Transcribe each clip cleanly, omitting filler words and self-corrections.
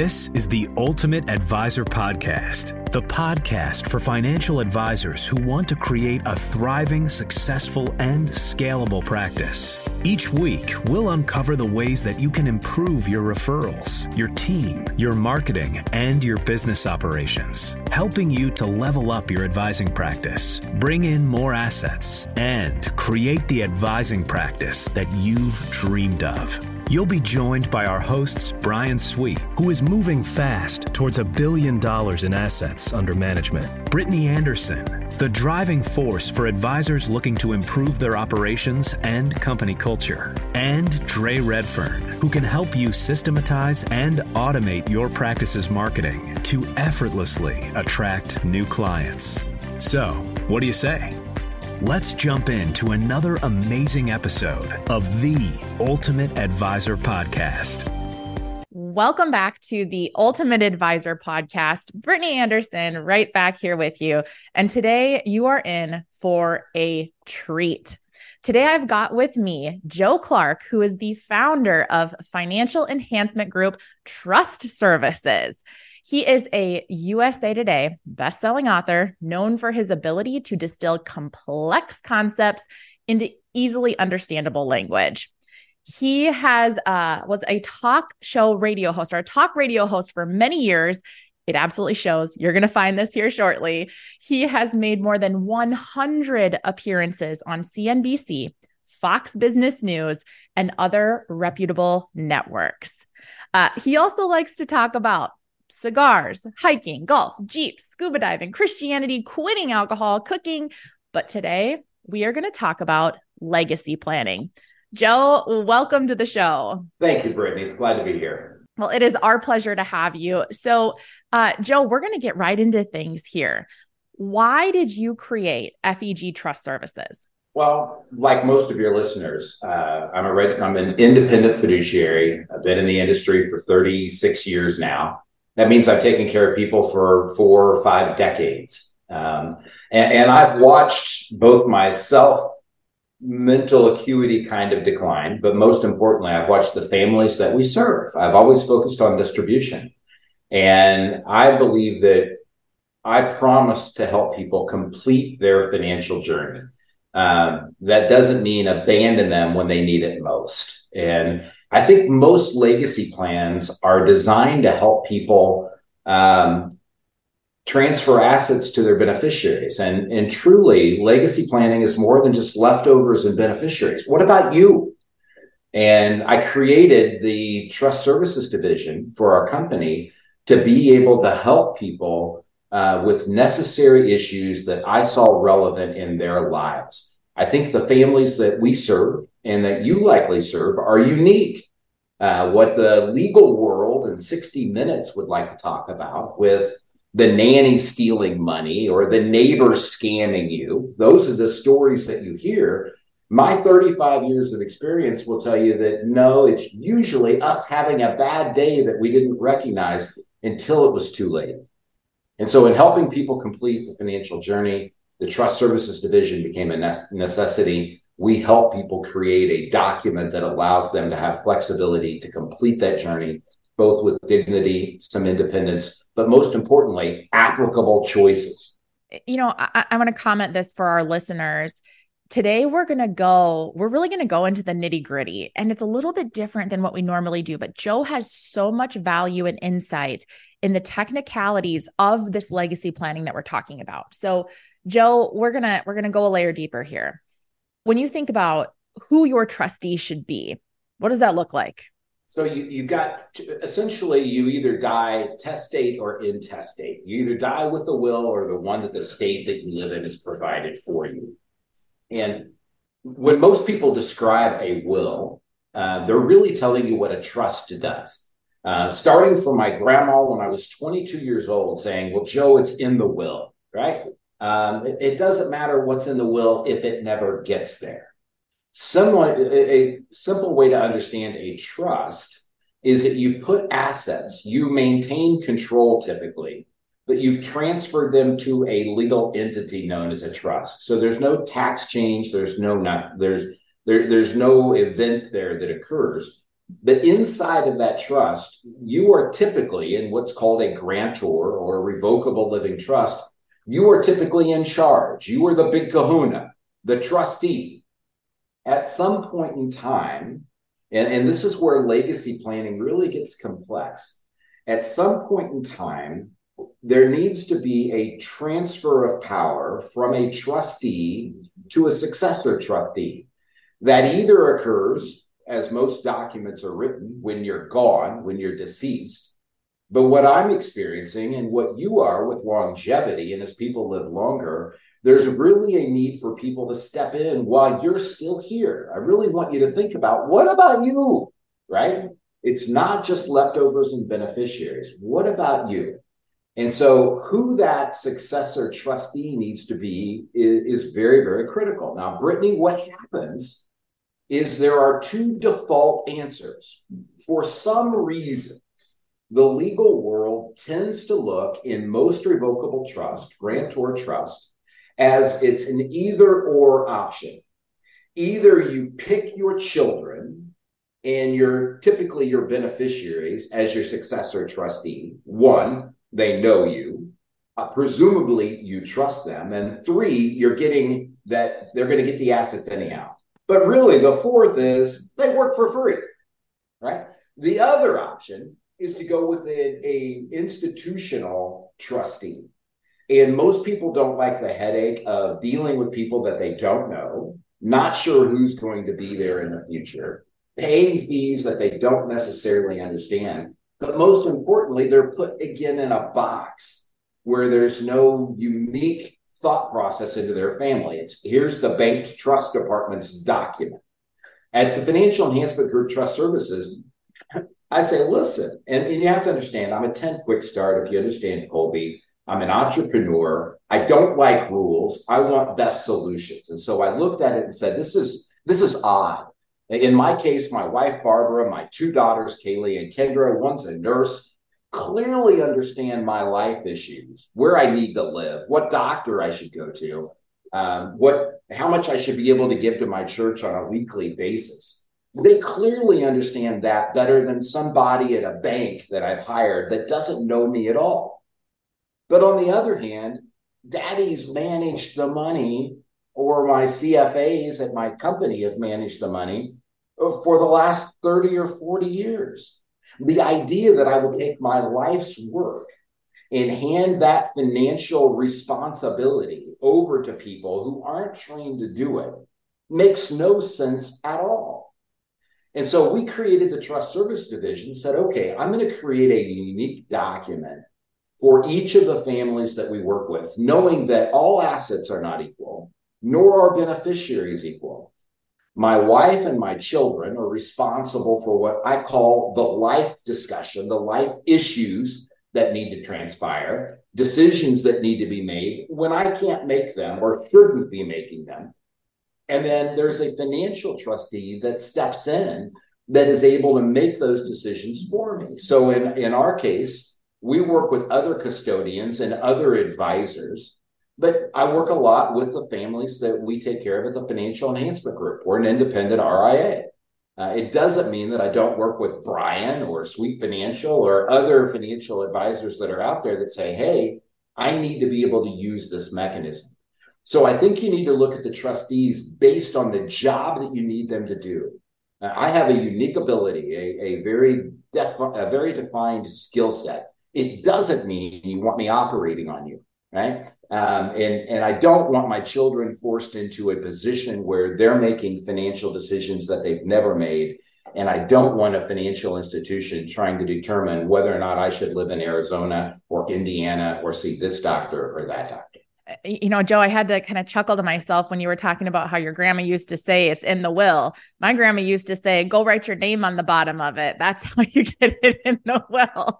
This is the Ultimate Advisor Podcast, the podcast for financial advisors who want to create a thriving, successful, and scalable practice. Each week, we'll uncover the ways that you can improve your referrals, your team, your marketing, and your business operations, helping you to level up your advising practice, bring in more assets, and create the advising practice that you've dreamed of. You'll be joined by our hosts, Brian Sweet, who is moving fast towards $1 billion in assets under management, Brittany Anderson, the driving force for advisors looking to improve their operations and company culture, and Dre Redfern, who can help you systematize and automate your practice's marketing to effortlessly attract new clients. So, what do you say? Let's jump into another amazing episode of the Ultimate Advisor Podcast. Welcome back to the Ultimate Advisor Podcast. Brittany Anderson right back here with you. And today you are in for a treat. Today I've got with me Joe Clark, who is the founder of financial enhancement group Trust Services. He is a USA Today bestselling author known for his ability to distill complex concepts into easily understandable language. He was a talk radio host for many years. It absolutely shows. You're going to find this here shortly. He has made more than 100 appearances on CNBC, Fox Business News, and other reputable networks. He also likes to talk about cigars, hiking, golf, Jeeps, scuba diving, Christianity, quitting alcohol, cooking. But today we are going to talk about legacy planning. Joe, welcome to the show. Thank you, Brittany. It's glad to be here. Well, it is our pleasure to have you. So, Joe, we're going to get right into things here. Why did you create FEG Trust Services? Well, like most of your listeners, I'm an independent fiduciary. I've been in the industry for 36 years now. That means I've taken care of people for 4 or 5 decades. And I've watched both myself mental acuity kind of decline, but most importantly, I've watched the families that we serve. I've always focused on distribution. And I believe that I promise to help people complete their financial journey. That doesn't mean abandon them when they need it most. And I think most legacy plans are designed to help people transfer assets to their beneficiaries. And truly, legacy planning is more than just leftovers and beneficiaries. What about you? And I created the Trust Services division for our company to be able to help people with necessary issues that I saw relevant in their lives. I think the families that we serve and that you likely serve are unique. What the legal world in 60 Minutes would like to talk about with the nanny stealing money or the neighbor scamming you, those are the stories that you hear. My 35 years of experience will tell you that no, it's usually us having a bad day that we didn't recognize until it was too late. And so in helping people complete the financial journey, the Trust Services division became a necessity. We help people create a document that allows them to have flexibility to complete that journey, both with dignity, some independence, but most importantly, applicable choices. You know, I want to comment this for our listeners. Today, we're really going to go into the nitty gritty, and it's a little bit different than what we normally do, but Joe has so much value and insight in the technicalities of this legacy planning that we're talking about. So Joe, we're going to go a layer deeper here. When you think about who your trustee should be, what does that look like? So you've got, essentially, you either die testate or intestate. You either die with the will or the one that the state that you live in has provided for you. And when most people describe a will, they're really telling you what a trust does. Starting from my grandma when I was 22 years old saying, well, Joe, it's in the will, right? It doesn't matter what's in the will if it never gets there. A simple way to understand a trust is that you've put assets, you maintain control typically, but you've transferred them to a legal entity known as a trust. So there's no tax change, there's no event there that occurs. But inside of that trust, you are typically in what's called a grantor or a revocable living trust. You are typically in charge. You are the big kahuna, the trustee. At some point in time, and this is where legacy planning really gets complex. At some point in time, there needs to be a transfer of power from a trustee to a successor trustee. That either occurs, as most documents are written, when you're gone, when you're deceased. But what I'm experiencing and what you are with longevity, and as people live longer, there's really a need for people to step in while you're still here. I really want you to think about, what about you, right? It's not just leftovers and beneficiaries. What about you? And so who that successor trustee needs to be is very, very critical. Now, Brittany, what happens is there are two default answers. For some reason, the legal world tends to look in most revocable trust, grantor trust, as it's an either or option. Either you pick your children and you're typically your beneficiaries as your successor trustee. One, they know you. Presumably you trust them. And three, you're getting that they're going to get the assets anyhow. But really the fourth is they work for free, right? The other option is to go with a institutional trustee. And most people don't like the headache of dealing with people that they don't know, not sure who's going to be there in the future, paying fees that they don't necessarily understand. But most importantly, they're put again in a box where there's no unique thought process into their family. It's here's the bank's trust department's document. At the Financial Enhancement Group Trust Services, I say, listen, and you have to understand, I'm a 10 quick start. If you understand Colby, I'm an entrepreneur. I don't like rules. I want best solutions. And so I looked at it and said, this is odd. In my case, my wife, Barbara, my two daughters, Kaylee and Kendra, one's a nurse, clearly understand my life issues, where I need to live, what doctor I should go to, how much I should be able to give to my church on a weekly basis. They clearly understand that better than somebody at a bank that I've hired that doesn't know me at all. But on the other hand, daddy's managed the money, or my CFAs at my company have managed the money for the last 30 or 40 years. The idea that I will take my life's work and hand that financial responsibility over to people who aren't trained to do it makes no sense at all. And so we created the Trust Service Division, said, okay, I'm going to create a unique document for each of the families that we work with, knowing that all assets are not equal, nor are beneficiaries equal. My wife and my children are responsible for what I call the life discussion, the life issues that need to transpire, decisions that need to be made when I can't make them or shouldn't be making them. And then there's a financial trustee that steps in that is able to make those decisions for me. So in our case, we work with other custodians and other advisors, but I work a lot with the families that we take care of at the Financial Enhancement Group. We're an independent RIA. It doesn't mean that I don't work with Brian or Sweet Financial or other financial advisors that are out there that say, hey, I need to be able to use this mechanism. So I think you need to look at the trustees based on the job that you need them to do. I have a unique ability, a very defined skill set. It doesn't mean you want me operating on you, right? And I don't want my children forced into a position where they're making financial decisions that they've never made. And I don't want a financial institution trying to determine whether or not I should live in Arizona or Indiana or see this doctor or that doctor. You know, Joe, I had to kind of chuckle to myself when you were talking about how your grandma used to say it's in the will. My grandma used to say, go write your name on the bottom of it. That's how you get it in the will.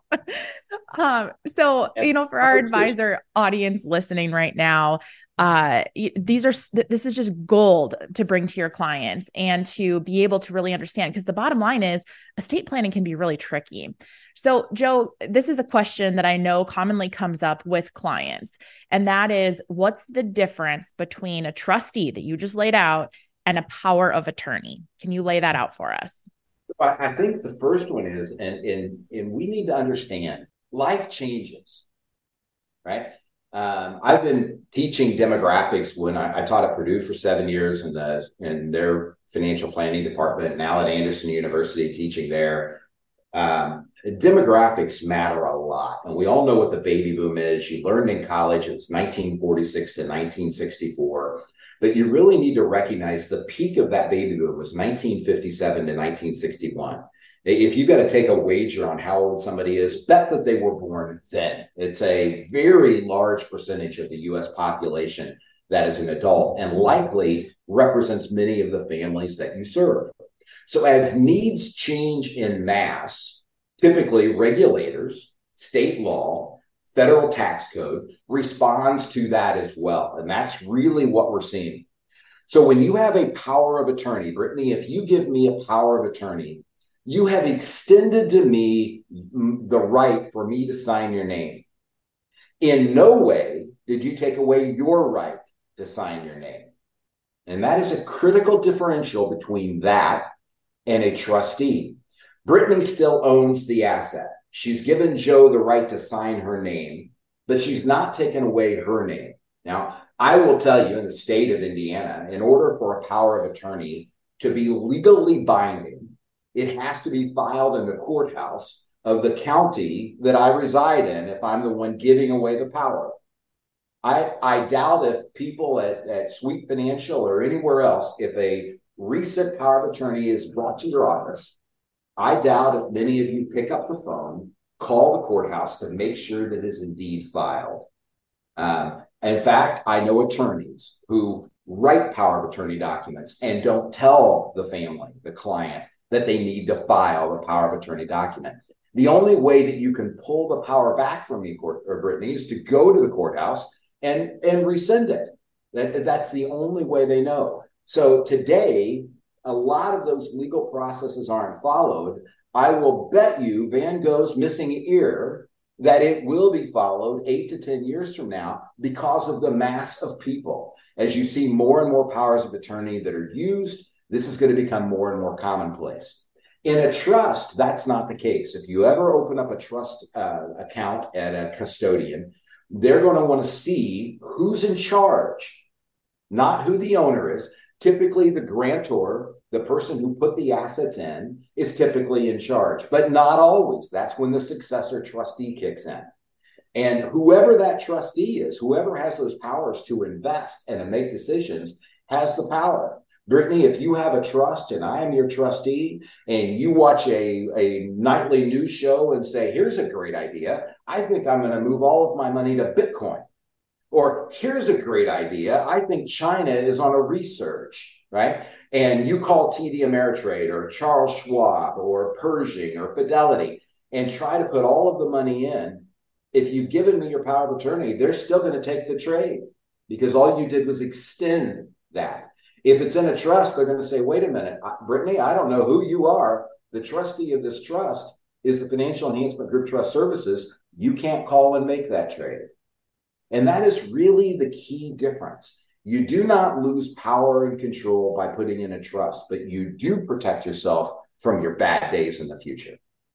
For our advisor audience listening right now, this is just gold to bring to your clients and to be able to really understand, because the bottom line is estate planning can be really tricky. So Joe, this is a question that I know commonly comes up with clients, and that is, what's the difference between a trustee that you just laid out and a power of attorney? Can you lay that out for us? I think the first one is, and we need to understand, life changes, right? I've been teaching demographics when I taught at Purdue for 7 years in their financial planning department, now at Anderson University teaching there. Demographics matter a lot. And we all know what the baby boom is. You learned in college, it was 1946 to 1964. But you really need to recognize the peak of that baby boom was 1957 to 1961. If you got to take a wager on how old somebody is, bet that they were born then. It's a very large percentage of the U.S. population that is an adult and likely represents many of the families that you serve. So as needs change in mass, typically regulators, state law, federal tax code responds to that as well. And that's really what we're seeing. So when you have a power of attorney, Brittany, if you give me a power of attorney, you have extended to me the right for me to sign your name. In no way did you take away your right to sign your name. And that is a critical differential between that and a trustee. Brittany still owns the asset. She's given Joe the right to sign her name, but she's not taken away her name. Now, I will tell you in the state of Indiana, in order for a power of attorney to be legally binding, it has to be filed in the courthouse of the county that I reside in if I'm the one giving away the power. I doubt if people at Sweet Financial or anywhere else, if a recent power of attorney is brought to your office, I doubt if many of you pick up the phone, call the courthouse to make sure that it is indeed filed. In fact, I know attorneys who write power of attorney documents and don't tell the family, the client, that they need to file the power of attorney document. The only way that you can pull the power back from me, Brittany, is to go to the courthouse and rescind it. That's the only way they know. So today, a lot of those legal processes aren't followed. I will bet you Van Gogh's missing ear that it will be followed 8 to 10 years from now because of the mass of people. As you see more and more powers of attorney that are used, this is going to become more and more commonplace. In a trust, that's not the case. If you ever open up a trust account at a custodian, they're going to want to see who's in charge, not who the owner is. Typically, the grantor, the person who put the assets in, is typically in charge, but not always. That's when the successor trustee kicks in. And whoever that trustee is, whoever has those powers to invest and to make decisions, has the power. Brittany, if you have a trust and I am your trustee and you watch a nightly news show and say, here's a great idea, I think I'm going to move all of my money to Bitcoin. Or here's a great idea, I think China is on a resurge, right? And you call TD Ameritrade or Charles Schwab or Pershing or Fidelity and try to put all of the money in. If you've given me your power of attorney, they're still going to take the trade because all you did was extend that. If it's in a trust, they're going to say, wait a minute, Brittany, I don't know who you are. The trustee of this trust is the Financial Enhancement Group Trust Services. You can't call and make that trade. And that is really the key difference. You do not lose power and control by putting in a trust, but you do protect yourself from your bad days in the future.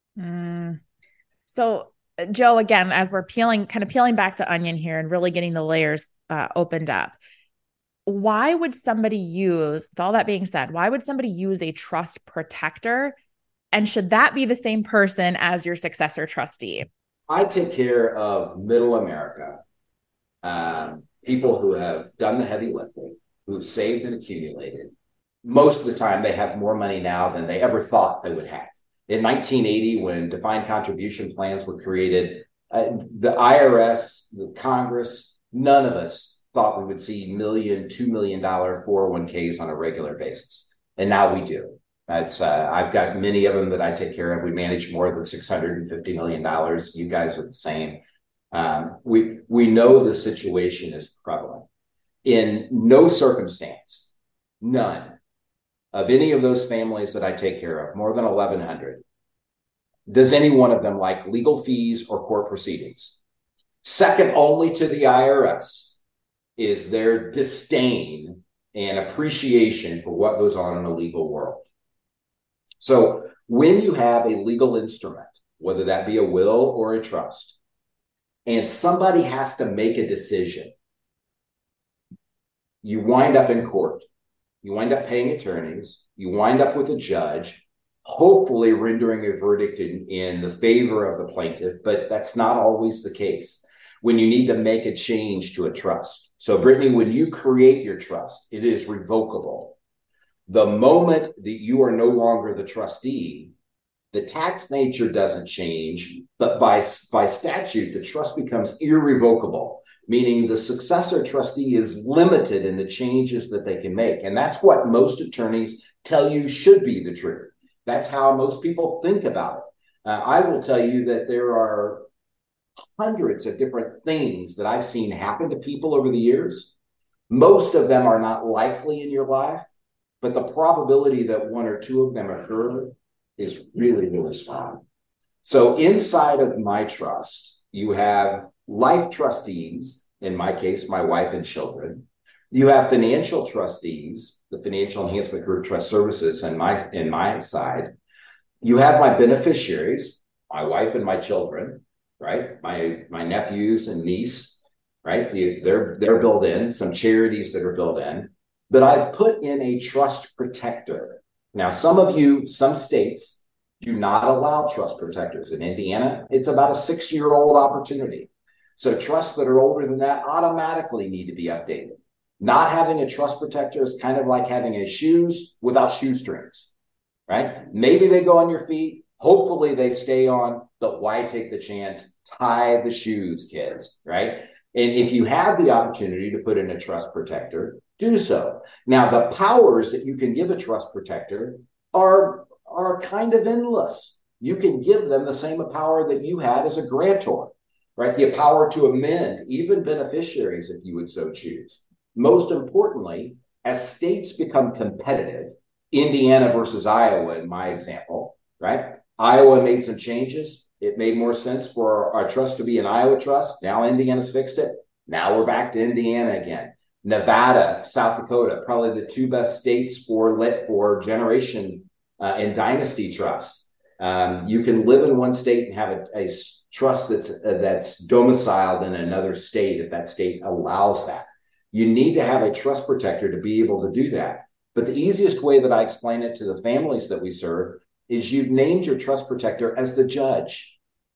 So, Joe, again, as we're peeling back the onion here and really getting the layers opened up, why would somebody use, with all that being said, why would somebody use a trust protector? And should that be the same person as your successor trustee? I take care of middle America, people who have done the heavy lifting, who've saved and accumulated. Most of the time, they have more money now than they ever thought they would have. In 1980, when defined contribution plans were created, the IRS, the Congress, none of us thought we would see $1 million, $2 million 401ks on a regular basis. And now we do. I've got many of them that I take care of. We manage more than $650 million. You guys are the same. We know the situation is prevalent. In no circumstance, none of any of those families that I take care of, more than 1,100, does any one of them like legal fees or court proceedings. Second only to the IRS is their disdain and appreciation for what goes on in the legal world. So When you have a legal instrument, whether that be a will or a trust, and somebody has to make a decision, you wind up in court. You wind up paying attorneys. You wind up with a judge, hopefully rendering a verdict in the favor of the plaintiff, but that's not always the case when you need to make a change to a trust. So, Brittany, when you create your trust, it is revocable. The moment that you are no longer the trustee, the tax nature doesn't change, but by statute, the trust becomes irrevocable, meaning the successor trustee is limited in the changes that they can make. And that's what most attorneys tell you should be the truth. That's how most people think about it. I will tell you that there are hundreds of different things that I've seen happen to people over the years. Most of them are not likely in your life, but the probability that one or two of them occur is really, really strong. So inside of my trust, you have life trustees, in my case, my wife and children. You have financial trustees, the Financial Enhancement Group Trust Services, and my side. You have my beneficiaries, my wife and my children, right? My nephews and niece, right? They're built in, some charities that are built in. But I've put in a trust protector. Now, some states do not allow trust protectors. In Indiana, it's about a 6-year-old opportunity. So trusts that are older than that automatically need to be updated. Not having a trust protector is kind of like having a shoes without shoestrings, right? Maybe they go on your feet. Hopefully they stay on, but why take the chance? Tie the shoes, kids, right? And if you have the opportunity to put in a trust protector, do so. Now, the powers that you can give a trust protector are kind of endless. You can give them the same power that you had as a grantor, right? The power to amend, even beneficiaries, if you would so choose. Most importantly, as states become competitive, Indiana versus Iowa, in my example, right? Iowa made some changes. It made more sense for our trust to be an Iowa trust. Now Indiana's fixed it. Now we're back to Indiana again. Nevada, South Dakota, probably the two best states for generation and dynasty trusts. You can live in one state and have a trust that's domiciled in another state if that state allows that. You need to have a trust protector to be able to do that. But the easiest way that I explain it to the families that we serve is you've named your trust protector as the judge.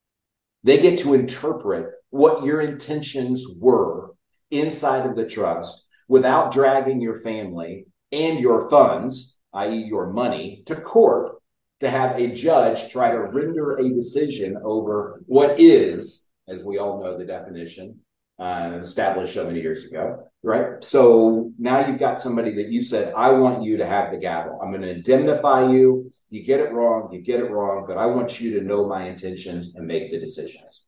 They get to interpret what your intentions were inside of the trust without dragging your family and your funds, i.e. your money, to court to have a judge try to render a decision over what is, as we all know the definition, established so many years ago, right? So now you've got somebody that you said, I want you to have the gavel. I'm going to indemnify you. You get it wrong, but I want you to know my intentions and make the decisions.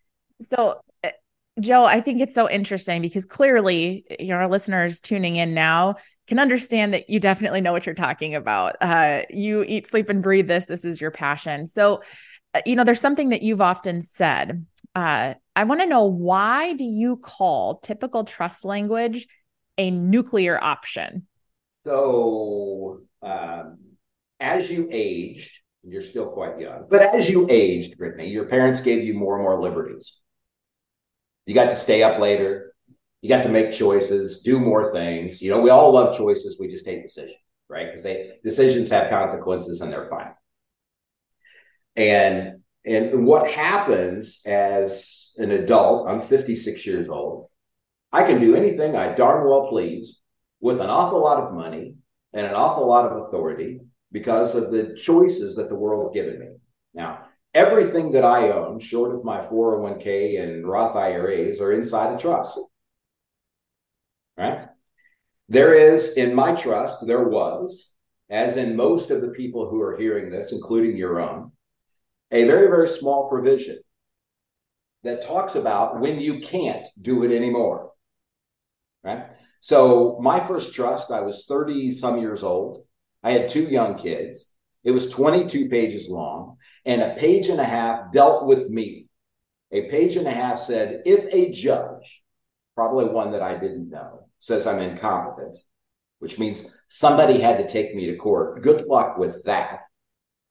So, Joe, I think it's so interesting because clearly, our listeners tuning in now can understand that you definitely know what you're talking about. You eat, sleep, and breathe this. This is your passion. So, there's something that you've often said. I want to know, why do you call typical trust language a nuclear option? So, as you aged, you're still quite young, but as you aged, Brittany, your parents gave you more and more liberties. You got to stay up later. You got to make choices, do more things. We all love choices. We just hate decisions, right? Because decisions have consequences and they're fine. And what happens as an adult, I'm 56 years old. I can do anything I darn well please with an awful lot of money and an awful lot of authority because of the choices that the world has given me. Now, everything that I own, short of my 401k and Roth IRAs, are inside a trust, right? There is, in my trust, there was, as in most of the people who are hearing this, including your own, a very, very small provision that talks about when you can't do it anymore, right? So my first trust, I was 30 some years old. I had 2 young kids. It was 22 pages long, and a page and a half dealt with me. A page and a half said, if a judge, probably one that I didn't know, says I'm incompetent, which means somebody had to take me to court, good luck with that,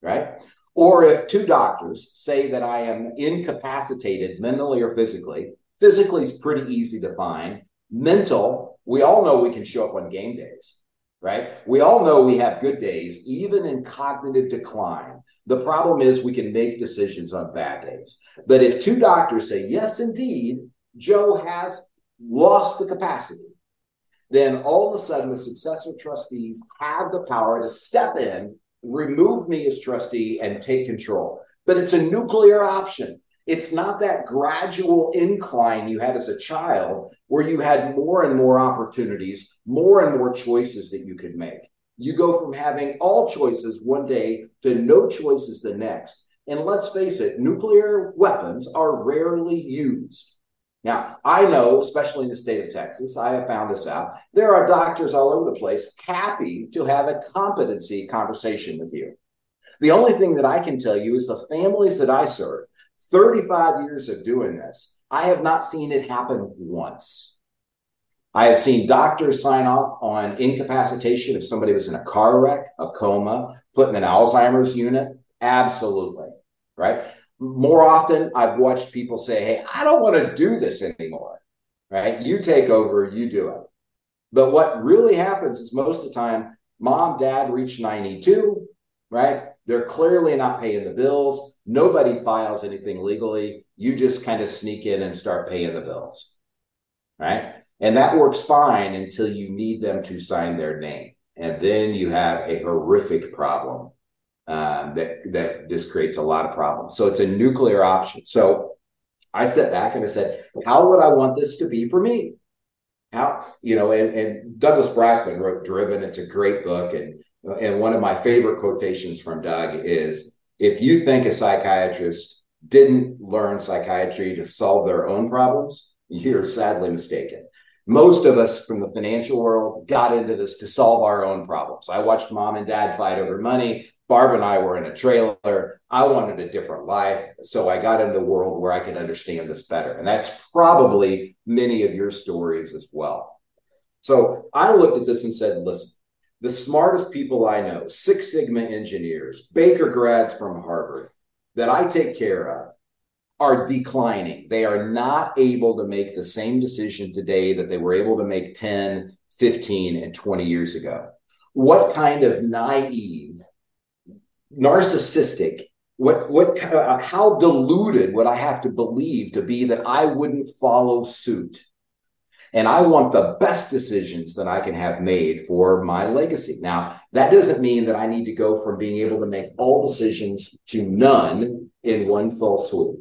right? Or if two doctors say that I am incapacitated mentally or physically, physically is pretty easy to find. Mental, we all know we can show up on game days, right? We all know we have good days, even in cognitive decline. The problem is we can make decisions on bad days. But if two doctors say, yes, indeed, Joe has lost the capacity, then all of a sudden the successor trustees have the power to step in, remove me as trustee, and take control. But it's a nuclear option. It's not that gradual incline you had as a child where you had more and more opportunities, more and more choices that you could make. You go from having all choices one day to no choices the next. And let's face it, nuclear weapons are rarely used. Now, I know, especially in the state of Texas, I have found this out, there are doctors all over the place happy to have a competency conversation with you. The only thing that I can tell you is the families that I serve, 35 years of doing this, I have not seen it happen once. I have seen doctors sign off on incapacitation if somebody was in a car wreck, a coma, put in an Alzheimer's unit. Absolutely, right? More often, I've watched people say, hey, I don't want to do this anymore, right? You take over, you do it. But what really happens is most of the time, mom, dad reach 92, right? They're clearly not paying the bills. Nobody files anything legally. You just kind of sneak in and start paying the bills, right? And that works fine until you need them to sign their name. And then you have a horrific problem that just creates a lot of problems. So it's a nuclear option. So I sat back and I said, how would I want this to be for me? How, and Douglas Brackman wrote Driven. It's a great book. And one of my favorite quotations from Doug is, if you think a psychiatrist didn't learn psychiatry to solve their own problems, you're sadly mistaken. Most of us from the financial world got into this to solve our own problems. I watched mom and dad fight over money. Barb and I were in a trailer. I wanted a different life. So I got into a world where I could understand this better. And that's probably many of your stories as well. So I looked at this and said, listen, the smartest people I know, Six Sigma engineers, Baker grads from Harvard that I take care of, are declining. They are not able to make the same decision today that they were able to make 10, 15, and 20 years ago. What kind of naive, narcissistic, how deluded would I have to believe to be that I wouldn't follow suit? And I want the best decisions that I can have made for my legacy. Now, that doesn't mean that I need to go from being able to make all decisions to none in one fell swoop.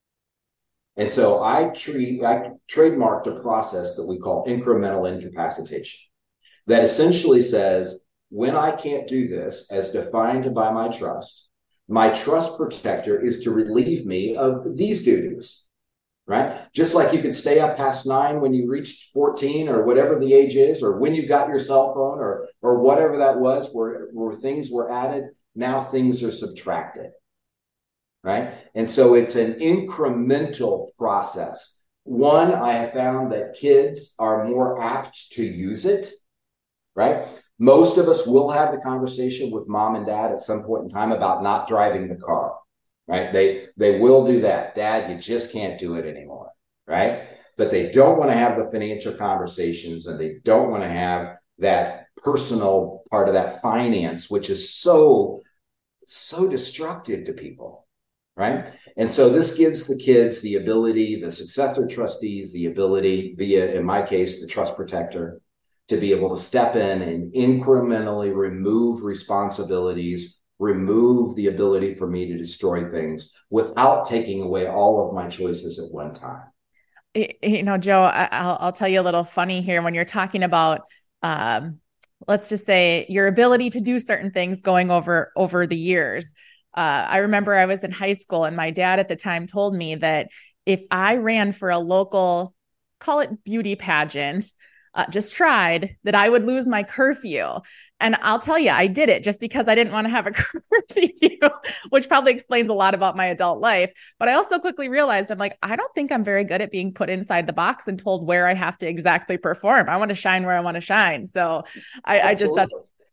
And so I trademarked a process that we call incremental incapacitation that essentially says, when I can't do this as defined by my trust protector is to relieve me of these duties, right? Just like you could stay up past 9 when you reached 14 or whatever the age is, or when you got your cell phone or whatever that was, where things were added, now things are subtracted. Right. And so it's an incremental process. One, I have found that kids are more apt to use it. Right. Most of us will have the conversation with mom and dad at some point in time about not driving the car. Right. They will do that. Dad, you just can't do it anymore. Right. But they don't want to have the financial conversations, and they don't want to have that personal part of that finance, which is so destructive to people. Right. And so this gives the kids the ability, the successor trustees, the ability via, in my case, the trust protector, to be able to step in and incrementally remove responsibilities, remove the ability for me to destroy things without taking away all of my choices at one time. Joe, I'll tell you a little funny here when you're talking about, let's just say, your ability to do certain things going over the years. I remember I was in high school and my dad at the time told me that if I ran for a local, call it beauty pageant, just tried, that I would lose my curfew. And I'll tell you, I did it just because I didn't want to have a curfew, which probably explains a lot about my adult life. But I also quickly realized, I'm like, I don't think I'm very good at being put inside the box and told where I have to exactly perform. I want to shine where I want to shine. So I just thought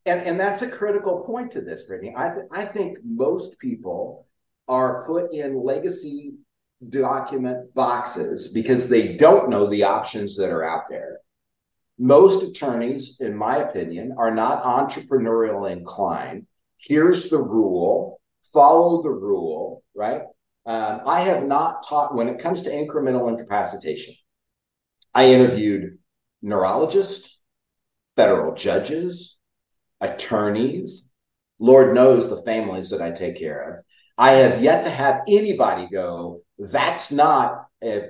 And that's a critical point to this, Brittany. I think most people are put in legacy document boxes because they don't know the options that are out there. Most attorneys, in my opinion, are not entrepreneurial inclined. Here's the rule, follow the rule, right? I have not taught, when it comes to incremental incapacitation, I interviewed neurologists, federal judges, attorneys, Lord knows the families that I take care of. I have yet to have anybody go, that's not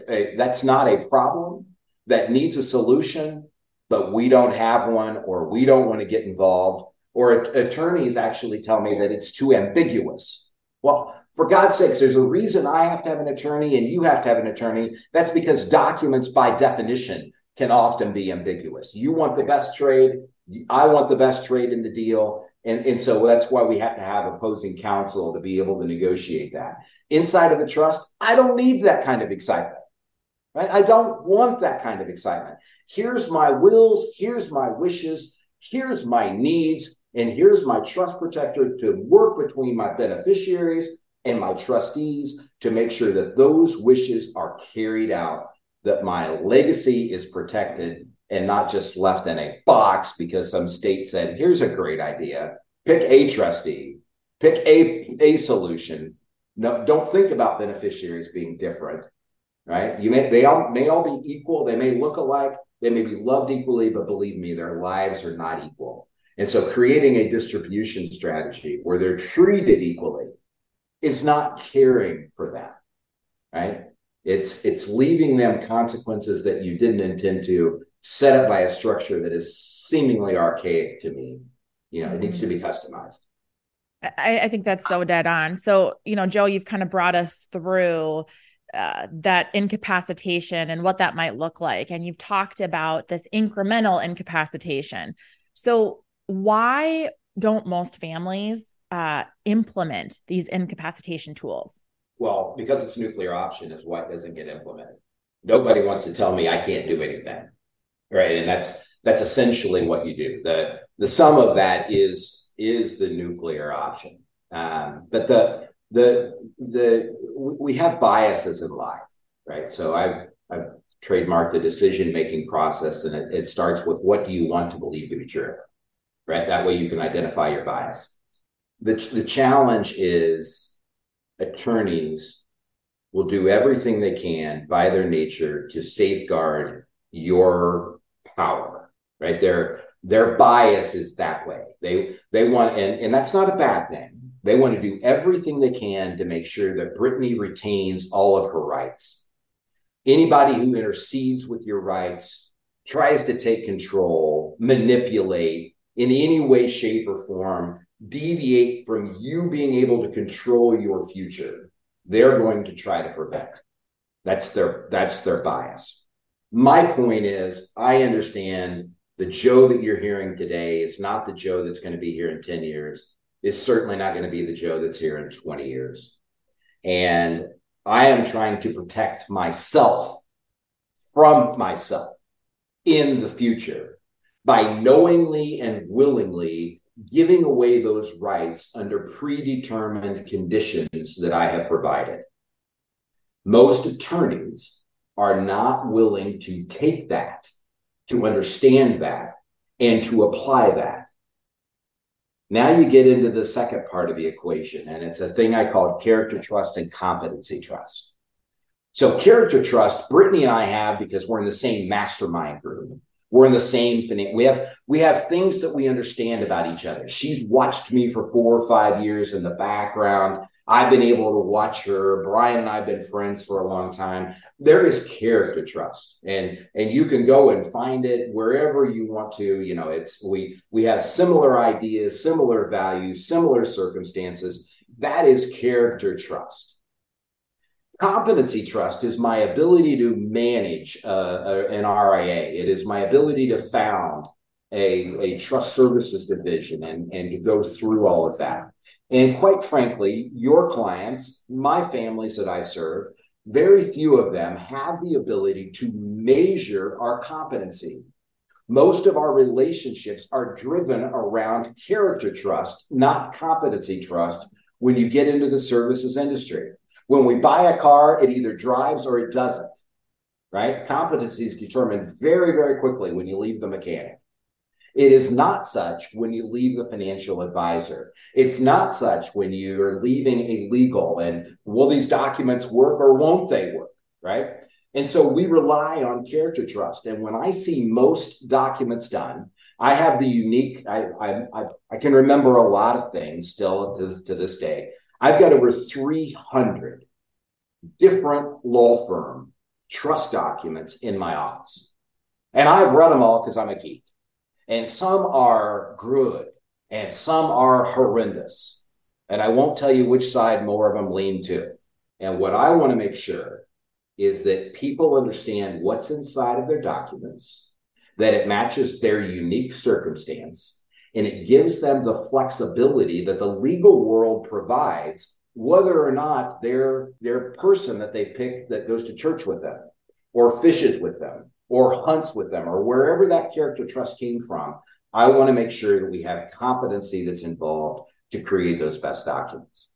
a problem that needs a solution, but we don't have one, or we don't want to get involved, or attorneys actually tell me that it's too ambiguous. Well, for God's sakes, there's a reason I have to have an attorney and you have to have an attorney. That's because documents by definition can often be ambiguous. You want the best trade, I want the best trade in the deal. And so that's why we have to have opposing counsel to be able to negotiate that. Inside of the trust, I don't need that kind of excitement, right? I don't want that kind of excitement. Here's my wills, here's my wishes, here's my needs, and here's my trust protector to work between my beneficiaries and my trustees to make sure that those wishes are carried out, that my legacy is protected and not just left in a box because some state said, here's a great idea. Pick a trustee, pick a solution. No, don't think about beneficiaries being different, right? They all may all be equal. They may look alike. They may be loved equally, but believe me, their lives are not equal. And so creating a distribution strategy where they're treated equally is not caring for them, right? It's leaving them consequences that you didn't intend to, set up by a structure that is seemingly archaic to me. It needs to be customized. I think that's so dead on. So, Joe, you've kind of brought us through that incapacitation and what that might look like. And you've talked about this incremental incapacitation. So why don't most families implement these incapacitation tools? Well, because it's nuclear option is what doesn't get implemented. Nobody wants to tell me I can't do anything. Right. And that's essentially what you do. The sum of that is the nuclear option. But we have biases in life, right? So I've trademarked the decision-making process, and it starts with what do you want to believe to be true, right? That way you can identify your bias. The challenge is attorneys will do everything they can by their nature to safeguard your power, right? Their bias is that way. They want, and that's not a bad thing. They want to do everything they can to make sure that Brittany retains all of her rights. Anybody who intercedes with your rights, tries to take control, manipulate in any way, shape, or form, deviate from you being able to control your future, they're going to try to prevent. That's their bias. My point is, I understand the Joe that you're hearing today is not the Joe that's going to be here in 10 years. It's certainly not going to be the Joe that's here in 20 years. And I am trying to protect myself from myself in the future by knowingly and willingly giving away those rights under predetermined conditions that I have provided. Most attorneys are not willing to take that, to understand that, and to apply that. Now you get into the second part of the equation, and it's a thing I call character trust and competency trust. So character trust, Brittany and I have because we're in the same mastermind group. We're in the same thing. We have things that we understand about each other. She's watched me for 4 or 5 years in the background. I've been able to watch her. Brian and I have been friends for a long time. There is character trust, and you can go and find it wherever you want to. We have similar ideas, similar values, similar circumstances. That is character trust. Competency trust is my ability to manage an RIA. It is my ability to found a trust services division and to go through all of that. And quite frankly, your clients, my families that I serve, very few of them have the ability to measure our competency. Most of our relationships are driven around character trust, not competency trust when you get into the services industry. When we buy a car, it either drives or it doesn't, right? Competency is determined very, very quickly when you leave the mechanic. It is not such when you leave the financial advisor. It's not such when you're leaving a legal and will these documents work or won't they work, right? And so we rely on character trust. And when I see most documents done, I have the unique, I can remember a lot of things still to this day. I've got over 300 different law firm trust documents in my office. And I've read them all because I'm a geek. And some are good and some are horrendous. And I won't tell you which side more of them lean to. And what I want to make sure is that people understand what's inside of their documents, that it matches their unique circumstance, and it gives them the flexibility that the legal world provides, whether or not their person that they've picked that goes to church with them or fishes with them or hunts with them or wherever that character trust came from. I want to make sure that we have competency that's involved to create those best documents.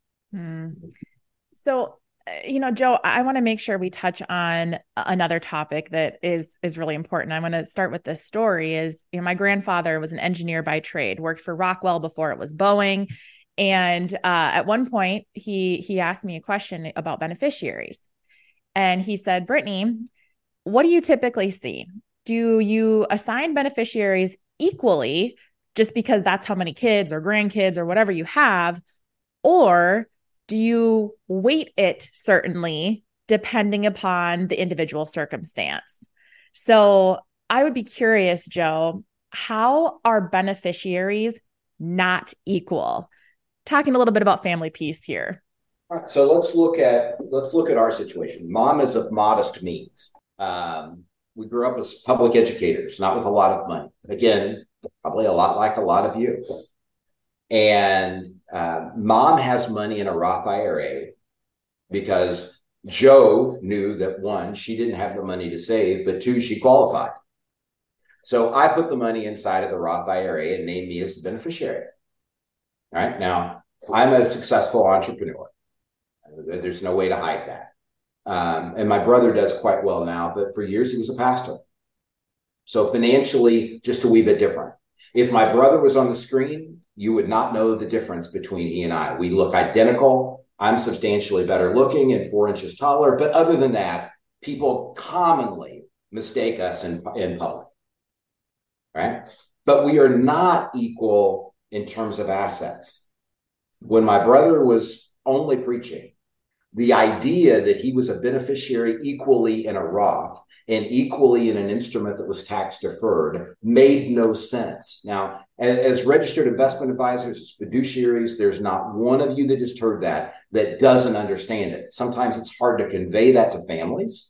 So, Joe, I want to make sure we touch on another topic that is really important. I want to start with this story is, my grandfather was an engineer by trade, worked for Rockwell before it was Boeing. And at one point he asked me a question about beneficiaries. And he said, Brittany, what do you typically see? Do you assign beneficiaries equally just because that's how many kids or grandkids or whatever you have? Or do you weight it certainly depending upon the individual circumstance? So I would be curious, Joe, how are beneficiaries not equal? Talking a little bit about family piece here. All right, so let's look at our situation. Mom is of modest means. We grew up as public educators, not with a lot of money. Again, probably a lot like a lot of you. And Mom has money in a Roth IRA because Joe knew that, one, she didn't have the money to save, but two, she qualified. So I put the money inside of the Roth IRA and named me as the beneficiary. All right. Now, I'm a successful entrepreneur. There's no way to hide that. And my brother does quite well now, but for years he was a pastor. So financially, just a wee bit different. If my brother was on the screen, you would not know the difference between he and I. We look identical. I'm substantially better looking and 4 inches taller. But other than that, people commonly mistake us in public, right? But we are not equal in terms of assets. When my brother was only preaching, the idea that he was a beneficiary equally in a Roth and equally in an instrument that was tax deferred made no sense. Now, as registered investment advisors, as fiduciaries, there's not one of you that just heard that doesn't understand it. Sometimes it's hard to convey that to families,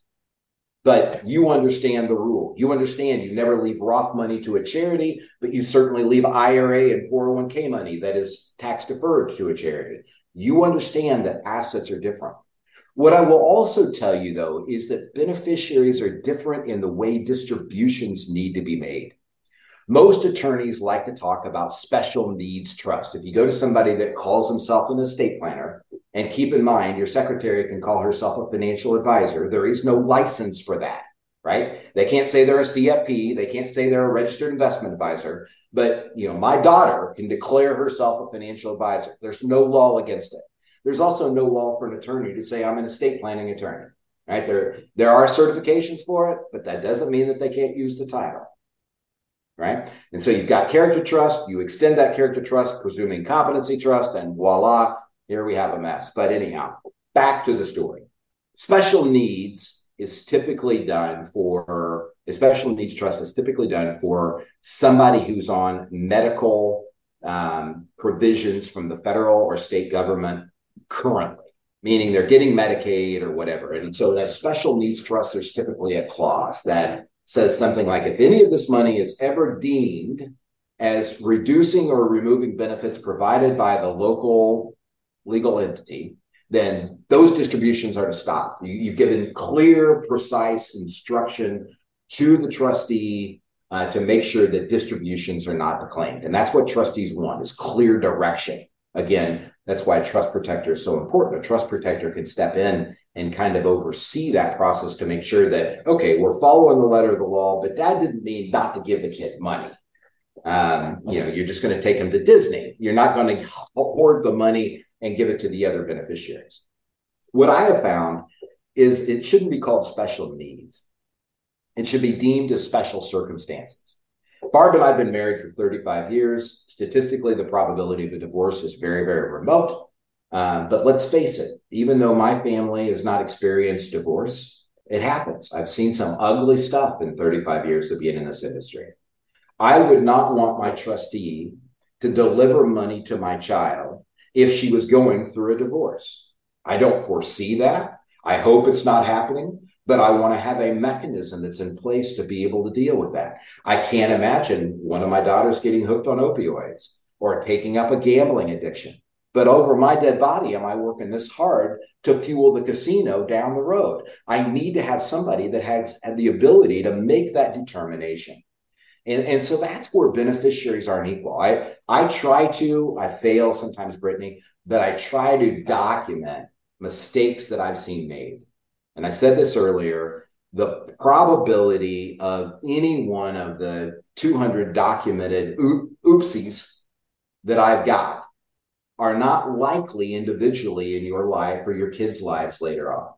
but you understand the rule. You understand you never leave Roth money to a charity, but you certainly leave IRA and 401k money that is tax deferred to a charity. You understand that assets are different. What I will also tell you, though, is that beneficiaries are different in the way distributions need to be made. Most attorneys like to talk about special needs trust. If you go to somebody that calls himself an estate planner, and keep in mind, your secretary can call herself a financial advisor, there is no license for that, right? They can't say they're a CFP. They can't say they're a registered investment advisor. But, my daughter can declare herself a financial advisor. There's no law against it. There's also no law for an attorney to say I'm an estate planning attorney, right? There are certifications for it, but that doesn't mean that they can't use the title, right? And so you've got character trust. You extend that character trust, presuming competency trust, and voila, here we have a mess. But anyhow, back to the story. Special needs is typically done for a special needs trust is typically done for somebody who's on medical provisions from the federal or state government currently, meaning they're getting Medicaid or whatever. And so in a special needs trust, there's typically a clause that says something like, if any of this money is ever deemed as reducing or removing benefits provided by the local legal entity, then those distributions are to stop. You've given clear, precise instruction to the trustee to make sure that distributions are not declaimed. And that's what trustees want, is clear direction. Again, that's why a trust protector is so important. A trust protector can step in and kind of oversee that process to make sure that, okay, we're following the letter of the law, but that didn't mean not to give the kid money. You're just going to take them to Disney. You're not going to hoard the money and give it to the other beneficiaries. What I have found is it shouldn't be called special needs. It should be deemed as special circumstances. Barb and I have been married for 35 years. Statistically, the probability of a divorce is very, very remote. But let's face it, even though my family has not experienced divorce, it happens. I've seen some ugly stuff in 35 years of being in this industry. I would not want my trustee to deliver money to my child if she was going through a divorce. I don't foresee that. I hope it's not happening, but I want to have a mechanism that's in place to be able to deal with that. I can't imagine one of my daughters getting hooked on opioids or taking up a gambling addiction. But over my dead body, am I working this hard to fuel the casino down the road? I need to have somebody that has the ability to make that determination. And so that's where beneficiaries aren't equal. I fail sometimes, Brittany, but I try to document mistakes that I've seen made. And I said this earlier, the probability of any one of the 200 documented oopsies that I've got are not likely individually in your life or your kids' lives later on.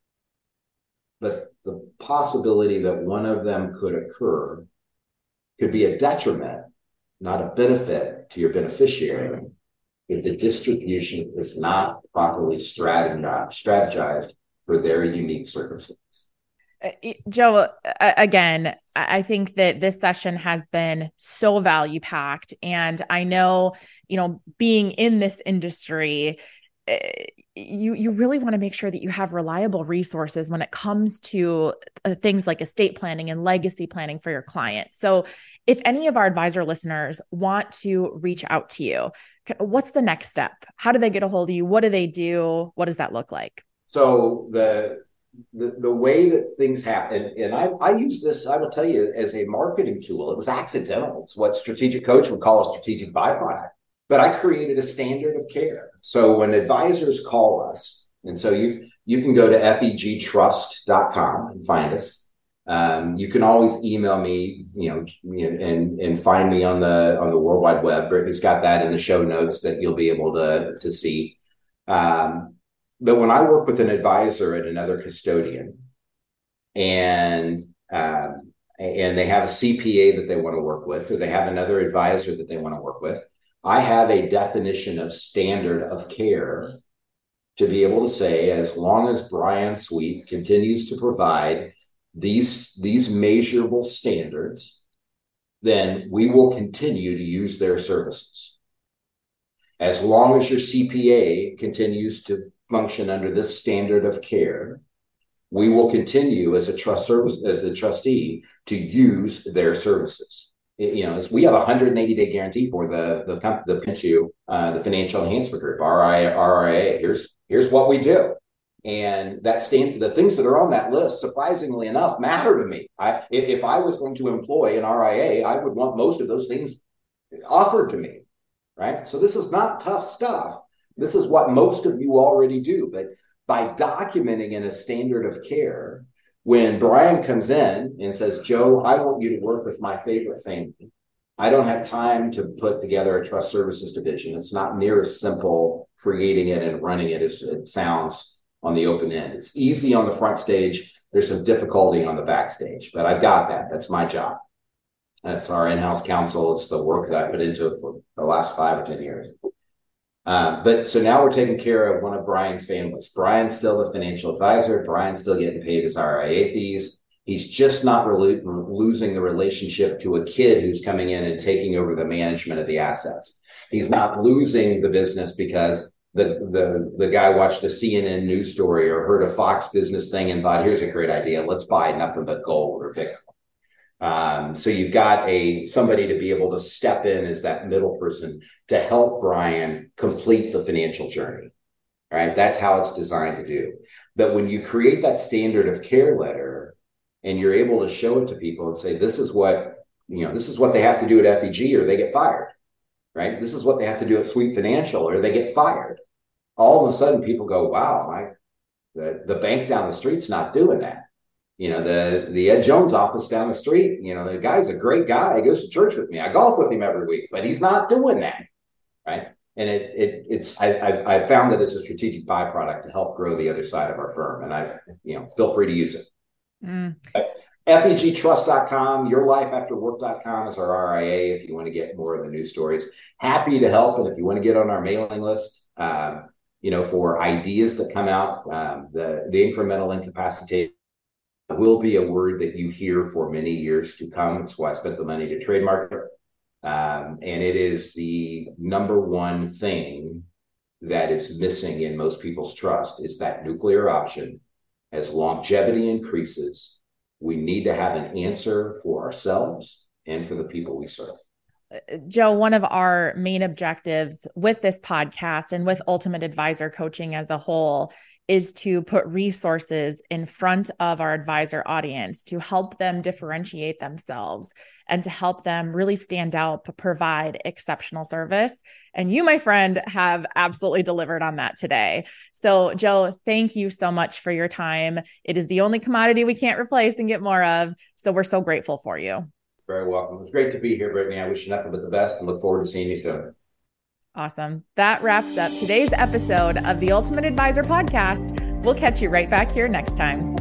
But the possibility that one of them could occur could be a detriment, not a benefit to your beneficiary, if the distribution is not properly strategized for their unique circumstance. Joe, again, I think that this session has been so value packed. And I know, being in this industry, you really want to make sure that you have reliable resources when it comes to things like estate planning and legacy planning for your client. So if any of our advisor listeners want to reach out to you, what's the next step? How do they get a hold of you? What do they do? What does that look like? So the way that things happen, and I use this, I will tell you, as a marketing tool. It was accidental. It's what Strategic Coach would call a strategic byproduct. But I created a standard of care. So when advisors call us, and so you can go to fegtrust.com and find us. You can always email me, and find me on the World Wide Web. Brittany's got that in the show notes that you'll be able to see. But when I work with an advisor at another custodian, and they have a CPA that they want to work with, or they have another advisor that they want to work with, I have a definition of standard of care to be able to say, as long as Brian Sweet continues to provide these measurable standards, then we will continue to use their services. As long as your CPA continues to function under this standard of care, we will continue as the trustee to use their services. We have a 180-day guarantee for the PINCU, the Financial Enhancement Group, RIA. Here's what we do. And the things that are on that list, surprisingly enough, matter to me. If I was going to employ an RIA, I would want most of those things offered to me, right? So this is not tough stuff. This is what most of you already do. But by documenting in a standard of care, when Brian comes in and says, Joe, I want you to work with my favorite family, I don't have time to put together a trust services division. It's not near as simple creating it and running it as it sounds on the open end. It's easy on the front stage. There's some difficulty on the backstage, but I've got that. That's my job. That's our in-house counsel. It's the work that I put into it for the last 5 or 10 years. But so now we're taking care of one of Brian's families. Brian's still the financial advisor. Brian's still getting paid his RIA fees. He's just not losing the relationship to a kid who's coming in and taking over the management of the assets. He's not losing the business because the guy watched a CNN news story or heard a Fox Business thing and thought, here's a great idea. Let's buy nothing but gold or Bitcoin. So you've got somebody to be able to step in as that middle person to help Brian complete the financial journey, right? That's how it's designed to do. But when you create that standard of care letter and you're able to show it to people and say, this is what this is what they have to do at FEG or they get fired, right? This is what they have to do at Sweet Financial or they get fired. All of a sudden people go, wow, the bank down the street's not doing that. The Ed Jones office down the street, the guy's a great guy. He goes to church with me. I golf with him every week, but he's not doing that, right? And I found that it's a strategic byproduct to help grow the other side of our firm. And I feel free to use it. FEGtrust.com, yourlifeafterwork.com is our RIA if you want to get more of the news stories. Happy to help. And if you want to get on our mailing list, for ideas that come out, the incremental incapacitated will be a word that you hear for many years to come. That's why I spent the money to trademark it. And it is the number one thing that is missing in most people's trust is that nuclear option. As longevity increases, we need to have an answer for ourselves and for the people we serve. Joe, one of our main objectives with this podcast and with Ultimate Advisor Coaching as a whole is to put resources in front of our advisor audience to help them differentiate themselves and to help them really stand out, provide exceptional service. And you, my friend, have absolutely delivered on that today. So, Joe, thank you so much for your time. It is the only commodity we can't replace and get more of. So we're so grateful for you. Very welcome. It was great to be here, Brittany. I wish you nothing but the best and look forward to seeing you soon. Awesome. That wraps up today's episode of the Ultimate Advisor Podcast. We'll catch you right back here next time.